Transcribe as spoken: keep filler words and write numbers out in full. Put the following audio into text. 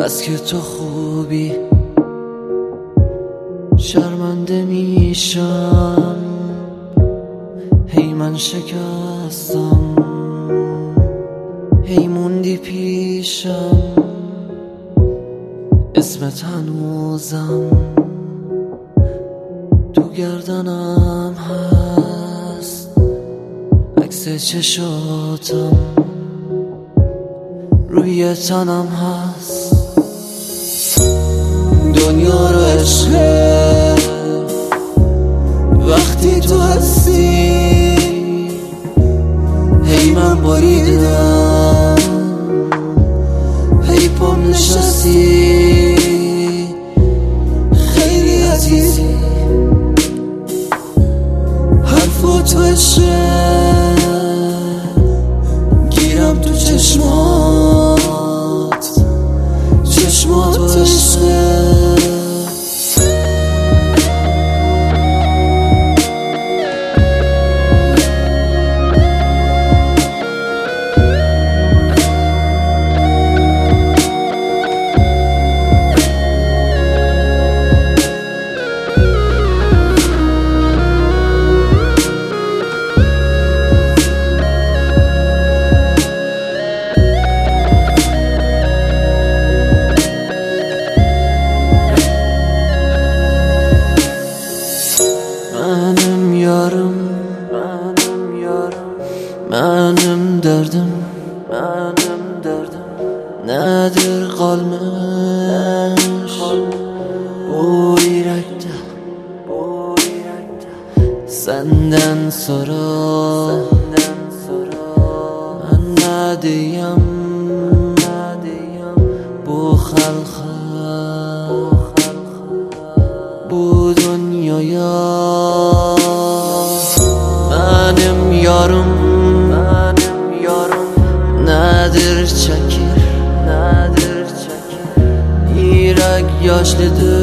از که تو خوبی شرمنده میشم، هی من شکستم، هی موندی پیشم، اسمت هنوزم تو گردنم هست، عکس چشاتم روی تنم هست. دنیا رو عشقه وقتی تو هستی، هی من باریدم، هی پام نشستی، خیلی عزیزی، حرفا تو عشقه گیرم تو چشمات، چشمات عشقه. منم یارم، منم یارم، منم دردم، منم دردم، nedir kalmış bu yürekte, bu yürekte senden sonra, senden sonra ben ne diyem, ne diyem bu halka, bu halka, bu dünyaya. Benim yarım, benim yarım nedir çekir, nedir çekir, yürek yaşlıdır.